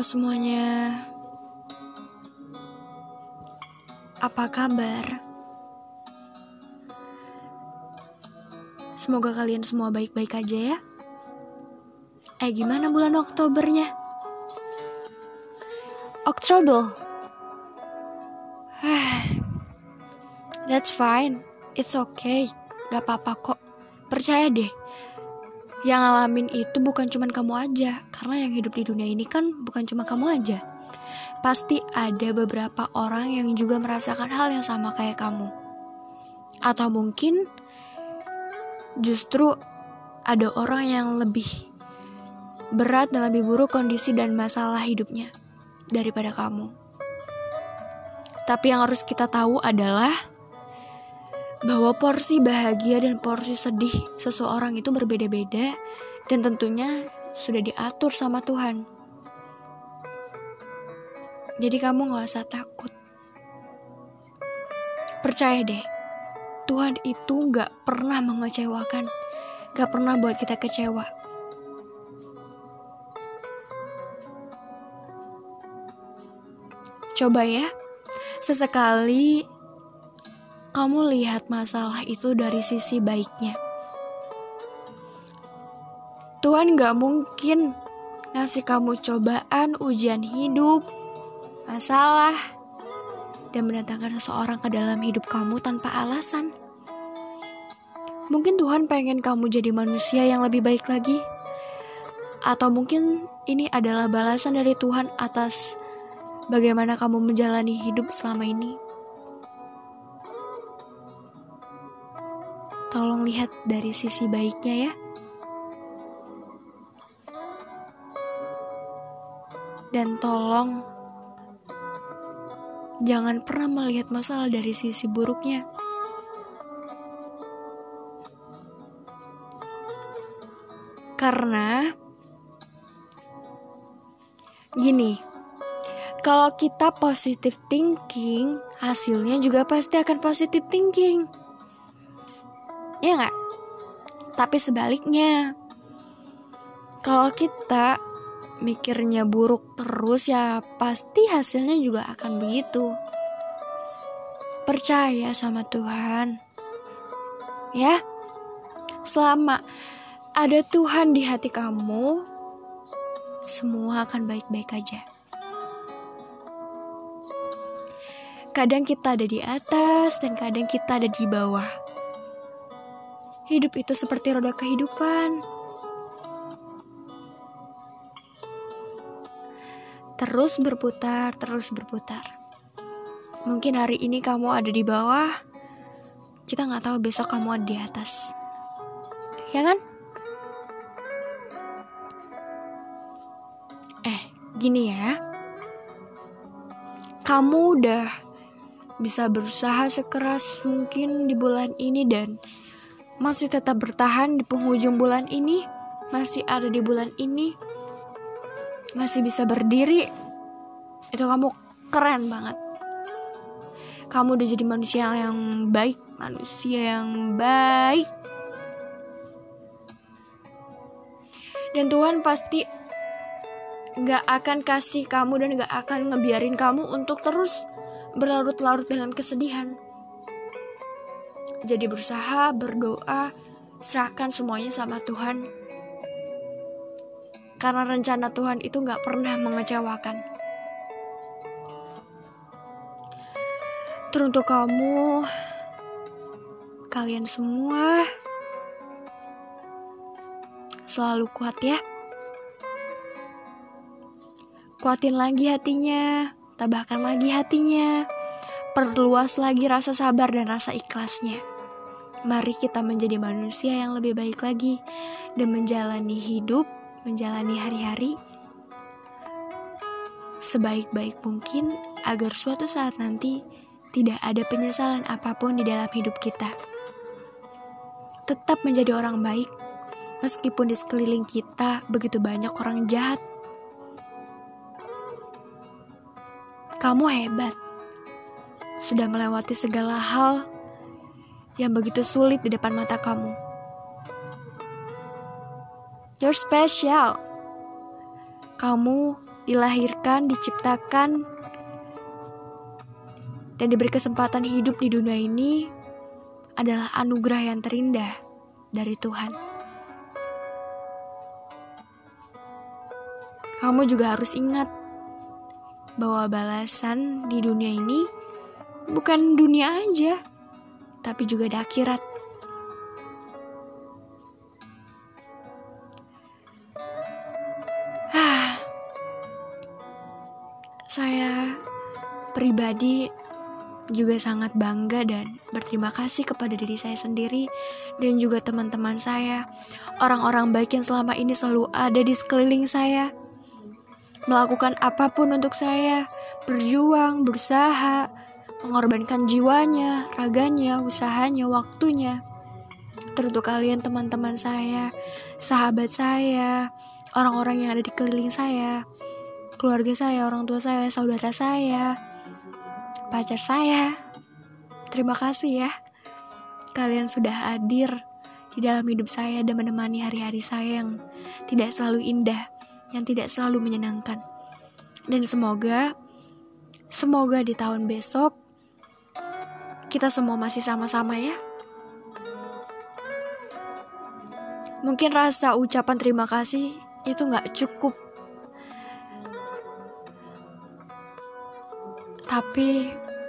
Halo semuanya, apa kabar? Semoga kalian semua baik-baik aja ya. Gimana bulan Oktobernya? Oktober. That's fine, it's okay. Gak apa-apa kok. Percaya deh, yang ngalamin itu bukan cuma kamu aja. Karena yang hidup di dunia ini kan bukan cuma kamu aja. Pasti ada beberapa orang yang juga merasakan hal yang sama kayak kamu. Atau mungkin justru ada orang yang lebih berat dan lebih buruk kondisi dan masalah hidupnya daripada kamu. Tapi yang harus kita tahu adalah bahwa porsi bahagia dan porsi sedih seseorang itu berbeda-beda dan tentunya sudah diatur sama Tuhan. Jadi kamu gak usah takut. Percaya deh, Tuhan itu gak pernah mengecewakan, gak pernah buat kita kecewa. Coba ya, sesekali kamu lihat masalah itu dari sisi baiknya. Tuhan gak mungkin ngasih kamu cobaan, ujian hidup, masalah, dan mendatangkan seseorang ke dalam hidup kamu tanpa alasan. Mungkin Tuhan pengen kamu jadi manusia yang lebih baik lagi. Atau mungkin ini adalah balasan dari Tuhan atas bagaimana kamu menjalani hidup selama ini. Tolong lihat dari sisi baiknya ya. Dan tolong jangan pernah melihat masalah dari sisi buruknya. Karena gini, kalau kita positive thinking, hasilnya juga pasti akan positive thinking. Ya nggak? Tapi sebaliknya, kalau kita mikirnya buruk terus ya pasti hasilnya juga akan begitu. Percaya sama Tuhan. Ya, selama ada Tuhan di hati kamu, semua akan baik-baik aja. Kadang kita ada di atas dan kadang kita ada di bawah. Hidup itu seperti roda kehidupan. Terus berputar, terus berputar. Mungkin hari ini kamu ada di bawah, kita gak tahu besok kamu ada di atas. Ya kan? Gini ya, kamu udah bisa berusaha sekeras mungkin di bulan ini dan masih tetap bertahan di penghujung bulan ini, masih ada di bulan ini, masih bisa berdiri. Itu kamu keren banget. Kamu udah jadi manusia yang baik, Dan Tuhan pasti gak akan kasih kamu dan gak akan ngebiarin kamu untuk terus berlarut-larut dalam kesedihan. Jadi berusaha, berdoa, serahkan semuanya sama Tuhan. Karena rencana Tuhan itu gak pernah mengecewakan. Teruntuk kamu, kalian semua, selalu kuat ya. Kuatin lagi hatinya, tabahkan lagi hatinya, perluas lagi rasa sabar dan rasa ikhlasnya. Mari kita menjadi manusia yang lebih baik lagi dan menjalani hidup, menjalani hari-hari sebaik-baik mungkin agar suatu saat nanti tidak ada penyesalan apapun di dalam hidup kita. Tetap menjadi orang baik meskipun di sekeliling kita begitu banyak orang jahat. Kamu hebat, sudah melewati segala hal yang begitu sulit di depan mata kamu. You're special. Kamu dilahirkan, diciptakan, dan diberi kesempatan hidup di dunia ini adalah anugerah yang terindah dari Tuhan. Kamu juga harus ingat bahwa balasan di dunia ini bukan dunia aja, tapi juga di akhirat. Saya pribadi juga sangat bangga dan berterima kasih kepada diri saya sendiri dan juga teman-teman saya, orang-orang baik yang selama ini selalu ada di sekeliling saya, melakukan apapun untuk saya, berjuang, berusaha, mengorbankan jiwanya, raganya, usahanya, waktunya. Teruntuk kalian teman-teman saya, sahabat saya, orang-orang yang ada di keliling saya, keluarga saya, orang tua saya, saudara saya, pacar saya. Terima kasih ya. Kalian sudah hadir di dalam hidup saya dan menemani hari-hari saya yang tidak selalu indah, yang tidak selalu menyenangkan. Dan semoga di tahun besok kita semua masih sama-sama ya. Mungkin rasa ucapan terima kasih itu gak cukup, tapi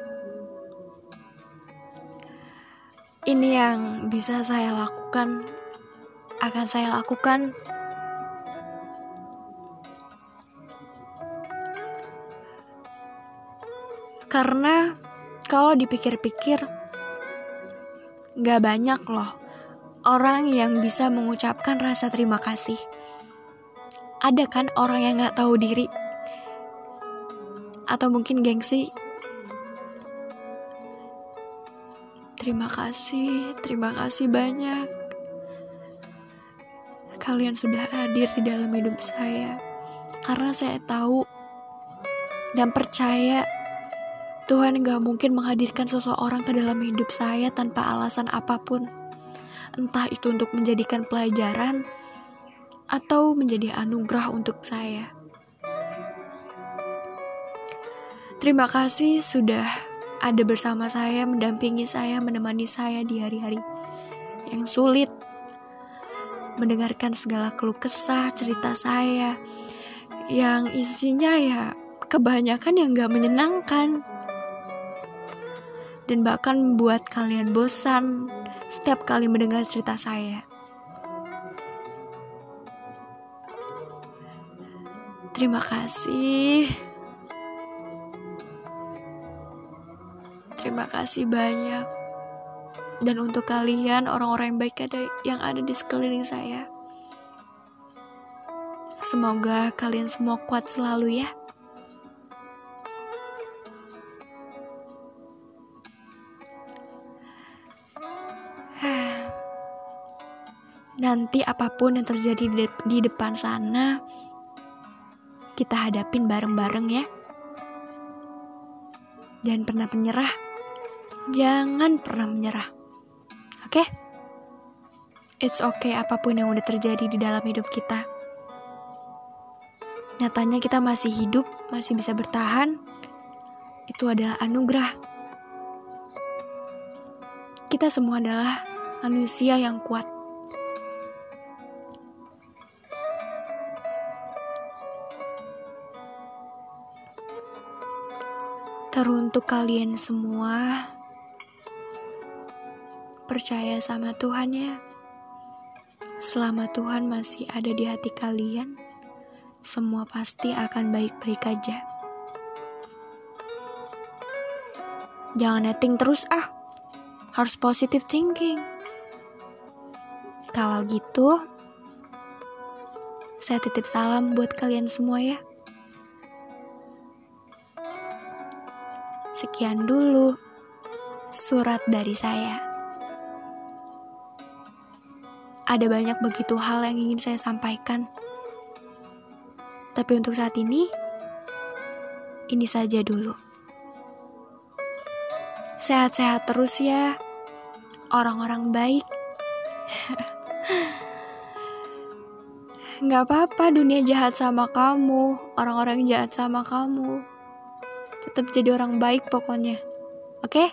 ini yang bisa saya lakukan, akan saya lakukan. Karena kalau dipikir-pikir, gak banyak loh orang yang bisa mengucapkan rasa terima kasih. Ada kan orang yang gak tahu diri, atau mungkin gengsi. Terima kasih banyak. Kalian sudah hadir di dalam hidup saya. Karena saya tahu dan percaya Tuhan gak mungkin menghadirkan seseorang ke dalam hidup saya tanpa alasan apapun. Entah itu untuk menjadikan pelajaran atau menjadi anugerah untuk saya. Terima kasih sudah ada bersama saya, mendampingi saya, menemani saya di hari-hari yang sulit, mendengarkan segala keluh kesah, cerita saya yang isinya ya kebanyakan yang gak menyenangkan, dan bahkan membuat kalian bosan setiap kali mendengar cerita saya. Terima kasih. Terima kasih banyak. Dan untuk kalian, orang-orang yang baik yang ada di sekeliling saya, semoga kalian semua kuat selalu ya. Nanti apapun yang terjadi di depan sana, kita hadapin bareng-bareng ya. Jangan pernah menyerah. Jangan pernah menyerah. Oke? It's okay apapun yang udah terjadi di dalam hidup kita. Nyatanya kita masih hidup, masih bisa bertahan. Itu adalah anugerah. Kita semua adalah manusia yang kuat. Teruntuk kalian semua, percaya sama Tuhan ya. Selama Tuhan masih ada di hati kalian, semua pasti akan baik-baik aja. Jangan netting terus harus positive thinking. Kalau gitu, saya titip salam buat kalian semua ya. Sekian dulu surat dari saya. Ada banyak begitu hal yang ingin saya sampaikan. Tapi untuk saat ini saja dulu. Sehat-sehat terus ya, orang-orang baik. Nggak apa-apa dunia jahat sama kamu, orang-orang yang jahat sama kamu. Tetap jadi orang baik pokoknya. Oke?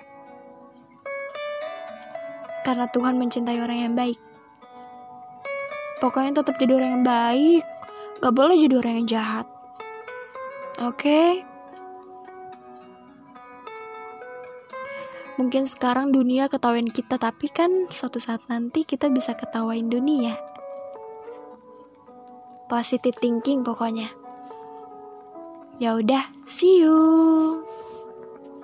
Karena Tuhan mencintai orang yang baik. Pokoknya tetap jadi orang yang baik. Gak boleh jadi orang yang jahat. Oke? Mungkin sekarang dunia ketawain kita, tapi kan suatu saat nanti kita bisa ketawain dunia. Positive thinking pokoknya. Ya udah, see you.